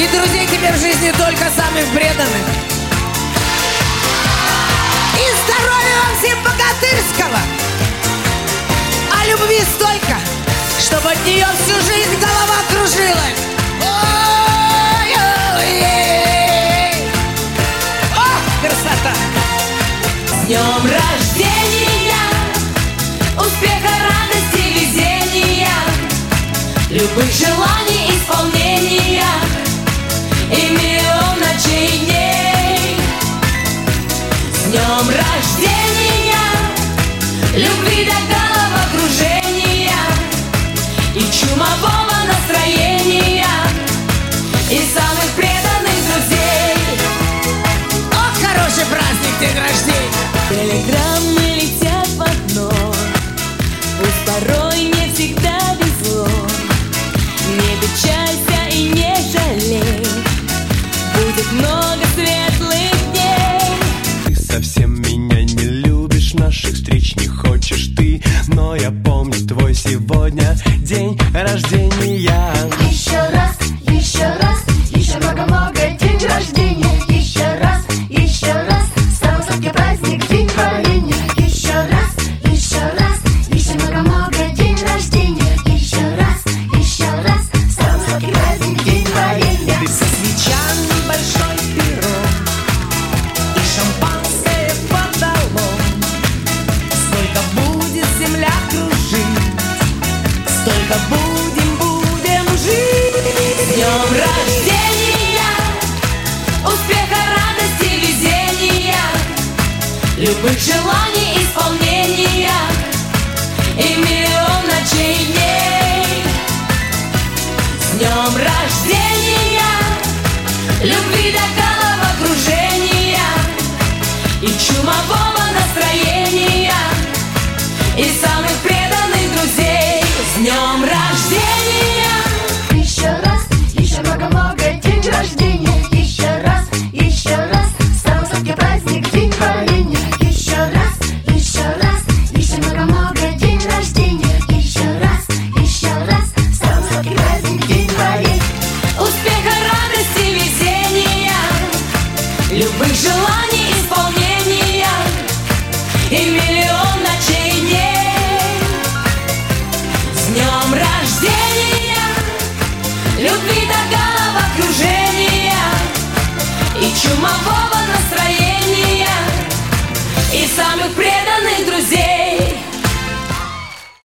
И друзей тебе в жизни только самых преданных. И здоровья вам всем богатырского. А любви столько, чтобы от нее всю жизнь голова кружилась. Ой-ой-ой. Ох, красота! С днем рождения, успеха, радости, везения, любых желаний исполнения и миллион ночей и дней. С днем рождения, любви до головокружения и чумового настроения и самых преданных друзей. Ох, хороший праздник, день рождения! Телеграммы летят в окно, пусть порой не всегда везло. Не печалься и не жалей, будет много светлых дней. Ты совсем меня не любишь, наших встреч не хочешь ты, но я помню твой сегодня день рождения. Еще раз, еще много-много день рождения. Еще раз, самый сладкий праздник, день творения. Еще раз, еще много-много день рождения. Еще раз, самый сладкий праздник, день творения. Ты со свечами большой пирог и шампанское подало. Сколько будет земля кружить, столько будем жить. С днем рождения, успеха, радости, везения, любых желаний исполнения и миллион ночей и дней. С днем рождения, любви до головокружения и чумового настроения и самых преданных друзей. С днем рождения! Еще много-много день рождения. Еще раз, самый сладкий праздник, день творения. Еще раз, еще много-много день рождения. Еще раз, самый сладкий праздник, день творения. Успеха, радости, везения, любых желаний исполнения и миллион ночей и дней. С днем рождения, любви до головокружения и чумового